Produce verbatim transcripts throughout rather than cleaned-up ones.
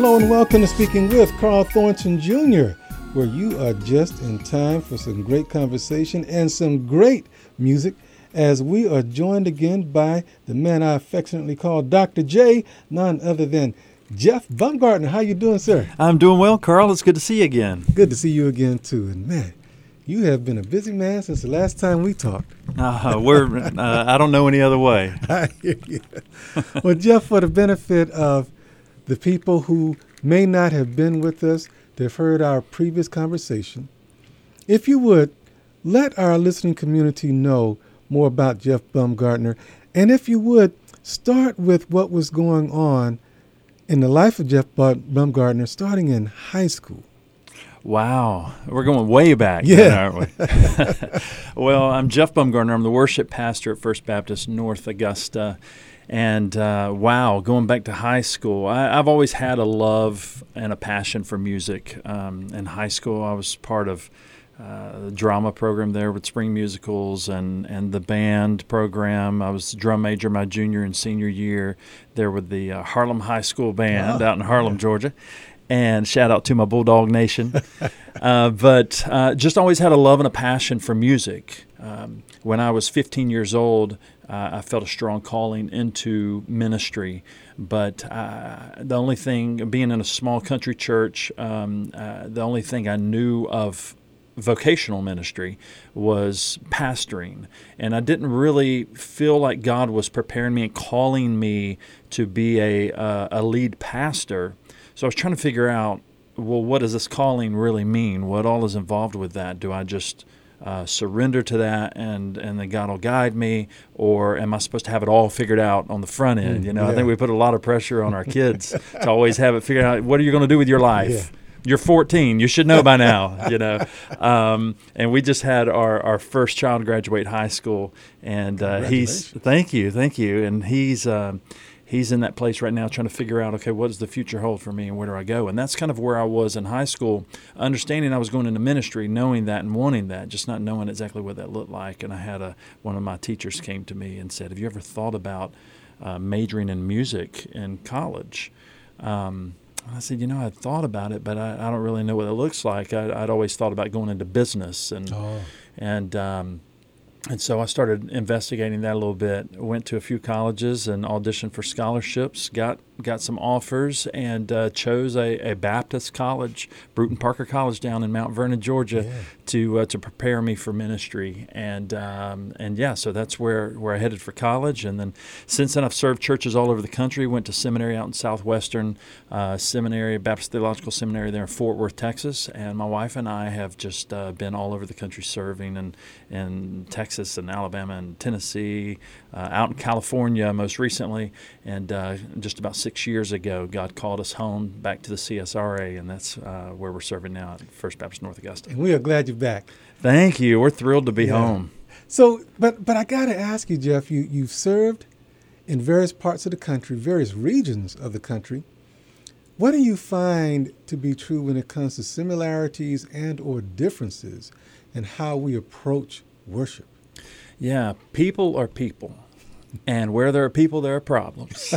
Hello and welcome to Speaking with Carl Thornton Junior, where you are just in time for some great conversation and some great music, as we are joined again by the man I affectionately call Doctor J, none other than Jeff Bumgarner. How you doing, sir? I'm doing well, Carl. It's good to see you again. Good to see you again, too. And man, you have been a busy man since the last time we talked. Uh, we're, uh, I don't know any other way. I hear you. Well, Jeff, for the benefit of the people who may not have been with us, they've heard our previous conversation, if you would, let our listening community know more about Jeff Bumgarner. And if you would, start with what was going on in the life of Jeff Bumgarner starting in high school. Wow. We're going way back, yeah. then, aren't we? Well, I'm Jeff Bumgarner. I'm the worship pastor at First Baptist North Augusta. And, uh, wow, going back to high school, I, I've always had a love and a passion for music. Um, in high school, I was part of uh, the drama program there with spring musicals and, and the band program. I was drum major my junior and senior year there with the uh, Harlem High School Band oh, out in Harlem, yeah. Georgia. And shout out to my Bulldog Nation. uh, but uh, just always had a love and a passion for music. Um, when I was fifteen years old, uh, I felt a strong calling into ministry. But uh, the only thing, being in a small country church, um, uh, the only thing I knew of vocational ministry was pastoring. And I didn't really feel like God was preparing me and calling me to be a, uh, a lead pastor. So I was trying to figure out, well, what does this calling really mean? What all is involved with that? Do I just uh, surrender to that and, and then God will guide me? Or am I supposed to have it all figured out on the front end? You know, yeah. I think we put a lot of pressure on our kids to always have it figured out. What are you going to do with your life? Yeah. You're fourteen. You should know by now, you know. Um, and we just had our, our first child graduate high school. And uh, he's, thank you, thank you. And he's... Uh, He's in that place right now trying to figure out, okay, what does the future hold for me and where do I go? And that's kind of where I was in high school, understanding I was going into ministry, knowing that and wanting that, just not knowing exactly what that looked like. And I had a one of my teachers came to me and said, have you ever thought about uh, majoring in music in college? Um, I said, you know, I'd thought about it, but I, I don't really know what it looks like. I, I'd always thought about going into business. And, oh. and um And so I started investigating that a little bit. Went to a few colleges and auditioned for scholarships, got got some offers, and uh, chose a, a Baptist college, Bruton Parker College down in Mount Vernon, Georgia, yeah. to uh, to prepare me for ministry. And um, and yeah, so that's where, where I headed for college. And then since then I've served churches all over the country. Went to seminary out in Southwestern uh, Seminary, Baptist Theological Seminary there in Fort Worth, Texas. And my wife and I have just uh, been all over the country serving in, in Texas and Alabama and Tennessee, uh, out in California most recently, and uh, just about six years ago, God called us home back to the C S R A, and that's uh, where we're serving now at First Baptist North Augusta. And we are glad you're back. Thank you. We're thrilled to be yeah. home. So, but but I got to ask you, Jeff, you, you've served in various parts of the country, various regions of the country. What do you find to be true when it comes to similarities and or differences in how we approach worship? Yeah, people are people. And where there are people, there are problems.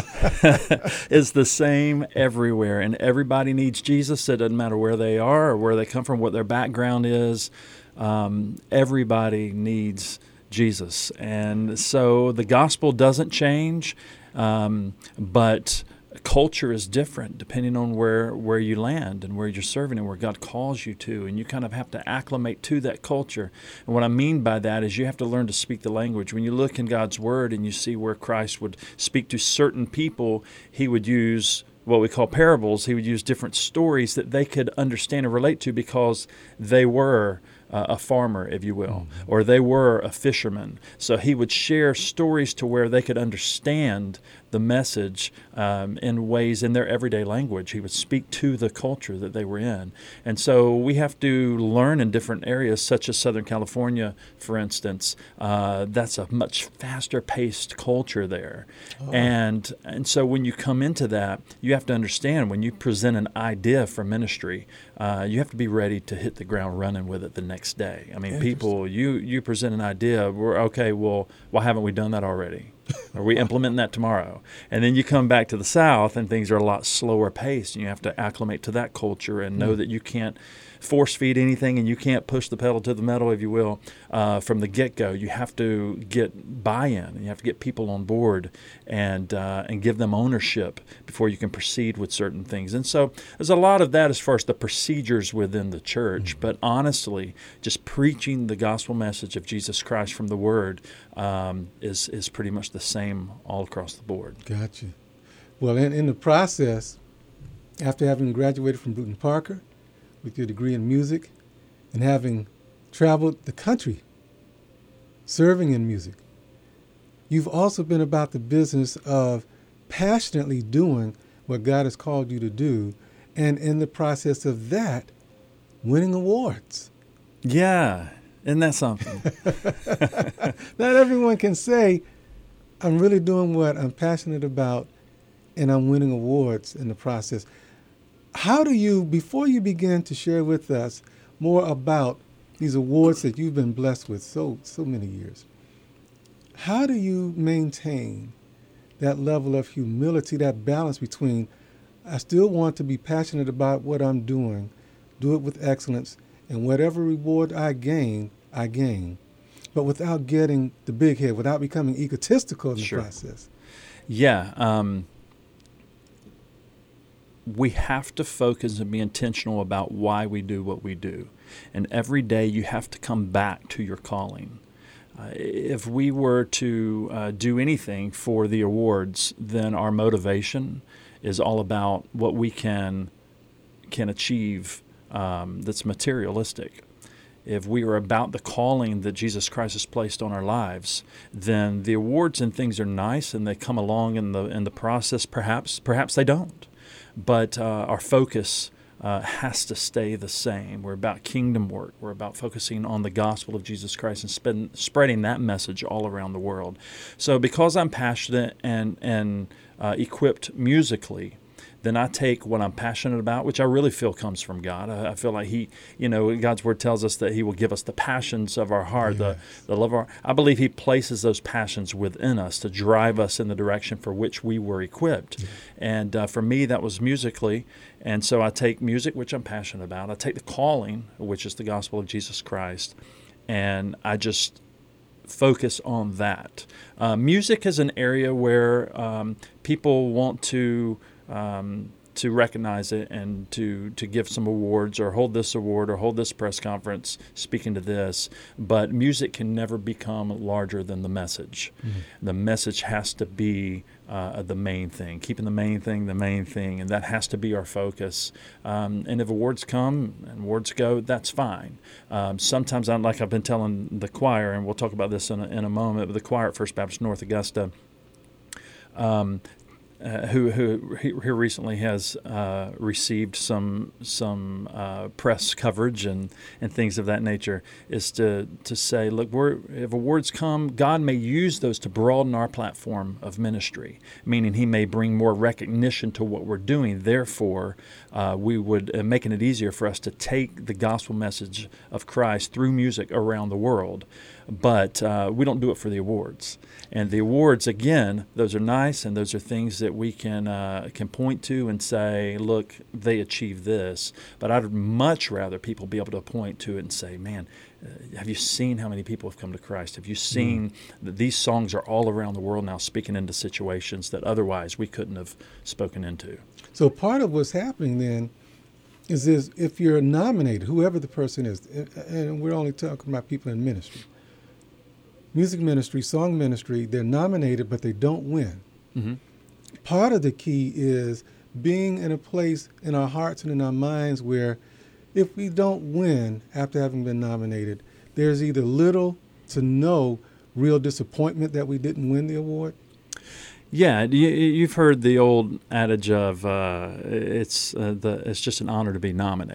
It's the same everywhere. And everybody needs Jesus. It doesn't matter where they are or where they come from, what their background is. Um, everybody needs Jesus. And so the gospel doesn't change, um, but culture is different depending on where, where you land and where you're serving and where God calls you to. And you kind of have to acclimate to that culture. And what I mean by that is you have to learn to speak the language. When you look in God's Word and you see where Christ would speak to certain people, He would use what we call parables. He would use different stories that they could understand and relate to because they were Uh, a farmer, if you will, mm-hmm. or they were a fisherman. So he would share stories to where they could understand the message um, in ways in their everyday language. He would speak to the culture that they were in. And so we have to learn in different areas, such as Southern California, for instance. Uh, that's a much faster-paced culture there. Oh. And, and so when you come into that, you have to understand when you present an idea for ministry, uh, you have to be ready to hit the ground running with it the next next day. I mean, people, you you present an idea, we're okay, well, why haven't we done that already? Are we implementing that tomorrow? And then you come back to the South, and things are a lot slower paced, and you have to acclimate to that culture and know mm. that you can't force feed anything, and you can't push the pedal to the metal, if you will, uh, from the get-go. You have to get buy-in, and you have to get people on board and uh, and give them ownership before you can proceed with certain things. And so there's a lot of that as far as the procedures within the church. Mm-hmm. But honestly, just preaching the gospel message of Jesus Christ from the Word um, is is pretty much the same all across the board. Gotcha. Well, in, in the process, after having graduated from Brewton Parker, with your degree in music, and having traveled the country serving in music, you've also been about the business of passionately doing what God has called you to do, and in the process of that, winning awards. Yeah, isn't that something? Not everyone can say, I'm really doing what I'm passionate about, and I'm winning awards in the process. How do you, before you begin to share with us more about these awards that you've been blessed with so so many years, how do you maintain that level of humility, that balance between, I still want to be passionate about what I'm doing, do it with excellence, and whatever reward I gain, I gain, but without getting the big head, without becoming egotistical in the Sure. process? Yeah. Um, we have to focus and be intentional about why we do what we do. And every day you have to come back to your calling. Uh, if we were to uh, do anything for the awards, then our motivation is all about what we can can achieve um, that's materialistic. If we are about the calling that Jesus Christ has placed on our lives, then the awards and things are nice and they come along in the in the process. Perhaps, perhaps they don't. But uh, our focus uh, has to stay the same. We're about kingdom work. We're about focusing on the gospel of Jesus Christ and spreading, spreading that message all around the world. So because I'm passionate and, and uh, equipped musically, then I take what I'm passionate about, which I really feel comes from God. I, I feel like He, you know, God's Word tells us that He will give us the passions of our heart, yes. the, the love of our. I believe He places those passions within us to drive us in the direction for which we were equipped. Yes. And uh, for me, that was musically. And so I take music, which I'm passionate about. I take the calling, which is the gospel of Jesus Christ, and I just focus on that. Uh, music is an area where um, people want to. Um, to recognize it and to, to give some awards or hold this award or hold this press conference speaking to this. But music can never become larger than the message. Mm-hmm. The message has to be uh, the main thing, keeping the main thing the main thing, and that has to be our focus. Um, and if awards come and awards go, that's fine. Um, sometimes, I'm, like I've been telling the choir, and we'll talk about this in a, in a moment, but the choir at First Baptist North Augusta, um, Uh, who who here recently has uh, received some some uh, press coverage and, and things of that nature, is to to say, look, we're, if awards come, God may use those to broaden our platform of ministry, meaning He may bring more recognition to what we're doing. Therefore, uh, we would uh, making it easier for us to take the gospel message of Christ through music around the world. But uh, we don't do it for the awards. And the awards, again, those are nice, and those are things that we can uh, can point to and say, look, they achieved this. But I'd much rather people be able to point to it and say, man, uh, have you seen how many people have come to Christ? Have you seen mm. that these songs are all around the world now speaking into situations that otherwise we couldn't have spoken into? So part of what's happening then is this, if you're nominated, whoever the person is, and we're only talking about people in ministry, music ministry, song ministry, they're nominated, but they don't win. Mm-hmm. Part of the key is being in a place in our hearts and in our minds where if we don't win after having been nominated, there's either little to no real disappointment that we didn't win the award. Yeah, you, you've heard the old adage of uh, it's uh, the it's just an honor to be nominated.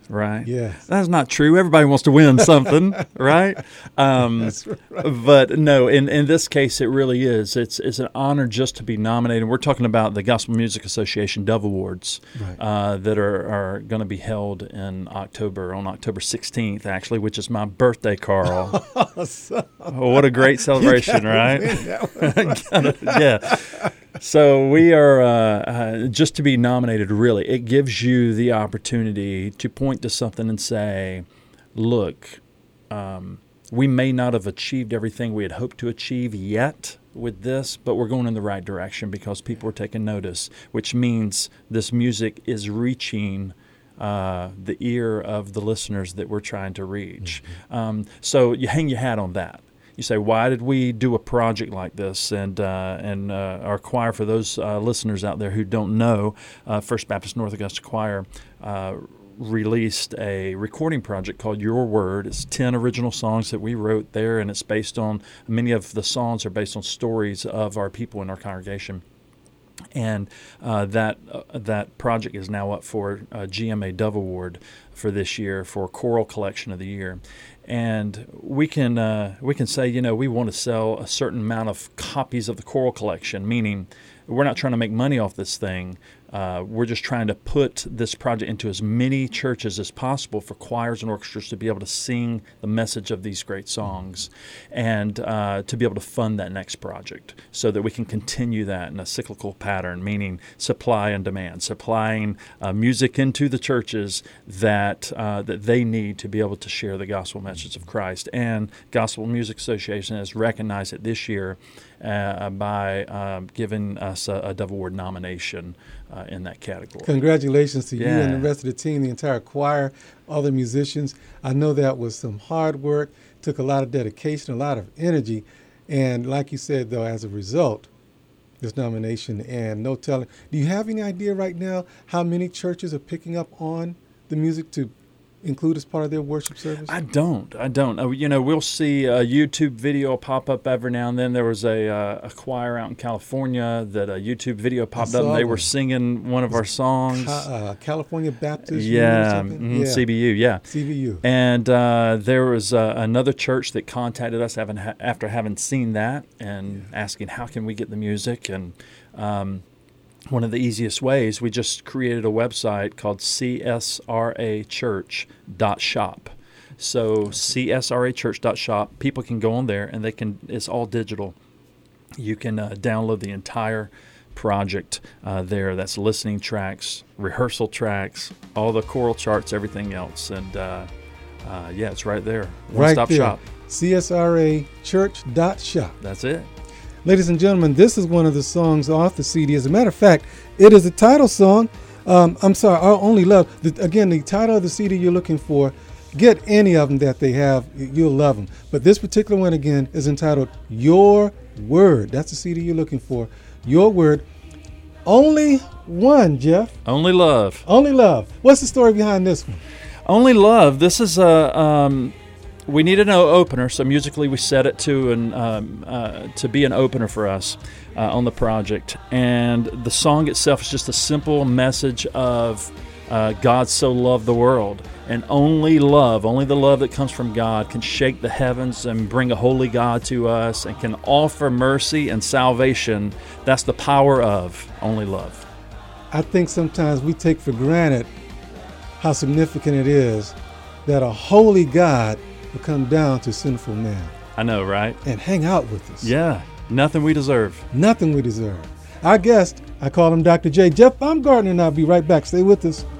right? Yes. That's not true. Everybody wants to win something, right? Um, That's right. But no, in, in this case, it really is. It's it's an honor just to be nominated. We're talking about the Gospel Music Association Dove Awards Right. uh, that are, are going to be held in October, on October sixteenth, actually, which is my birthday, Carl. So, Oh, what a great celebration, you right? gotta win that one. Yeah. So we are uh, uh, just to be nominated. Really, it gives you the opportunity to point to something and say, "Look, um, we may not have achieved everything we had hoped to achieve yet with this, but we're going in the right direction because people are taking notice, which means this music is reaching." Uh, the ear of the listeners that we're trying to reach. Mm-hmm. Um, so you hang your hat on that. You say, why did we do a project like this? And uh, and uh, our choir, for those uh, listeners out there who don't know, uh, First Baptist North Augusta Choir uh, released a recording project called Your Word. It's ten original songs that we wrote there, and it's based on, many of the songs are based on stories of our people in our congregation. And uh, that uh, that project is now up for a G M A Dove Award for this year for Choral Collection of the Year. And we can uh, we can say, you know, we want to sell a certain amount of copies of the choral collection, meaning we're not trying to make money off this thing. Uh, we're just trying to put this project into as many churches as possible for choirs and orchestras to be able to sing the message of these great songs, and uh, to be able to fund that next project so that we can continue that in a cyclical pattern, meaning supply and demand, supplying uh, music into the churches that uh, that they need to be able to share the gospel message of Christ. And Gospel Music Association has recognized it this year uh, by uh, giving us a, a Dove Award nomination Uh, in that category. Congratulations to Yeah. you and the rest of the team, the entire choir, all the musicians. I know that was some hard work, took a lot of dedication, a lot of energy. And like you said, though, as a result, this nomination, and no telling. Do you have any idea right now how many churches are picking up on the music to include as part of their worship service? I don't. I don't. Uh, you know, we'll see a YouTube video pop up every now and then. There was a uh, a choir out in California that a YouTube video popped up, and they one. were singing one of our songs. Ca- uh, California Baptist yeah, Union or something? mm, Yeah, C B U, yeah. C B U. And uh, there was uh, another church that contacted us having ha- after having seen that and Yeah. asking, how can we get the music? And um, one of the easiest ways, we just created a website called C S R A church dot shop. So C S R A church dot shop, people can go on there and they can, it's all digital. You can uh, download the entire project uh, there. That's listening tracks, rehearsal tracks, all the choral charts, everything else. And uh, uh, yeah, it's right there. One Right stop there. shop. C S R A church dot shop. That's it. Ladies and gentlemen, this is one of the songs off the C D. As a matter of fact, it is the title song. Um, I'm sorry, Our Only Love. The, again, the title of the C D you're looking for, get any of them that they have, you'll love them. But this particular one, again, is entitled Your Word. That's the C D you're looking for. Your Word. Only one, Jeff. Only Love. Only Love. What's the story behind this one? Only Love. This is a. Um, we needed an opener, so musically we set it to an um, uh, to be an opener for us uh, on the project. And the song itself is just a simple message of uh, God so loved the world, and only love, only the love that comes from God, can shake the heavens and bring a holy God to us, and can offer mercy and salvation. That's the power of only love. I think sometimes we take for granted how significant it is that a holy God will come down to sinful man I know, right? and hang out with us. Yeah, nothing we deserve. Nothing we deserve. Our guest, I call him Doctor J. Jeff Baumgartner, and I'll be right back. Stay with us.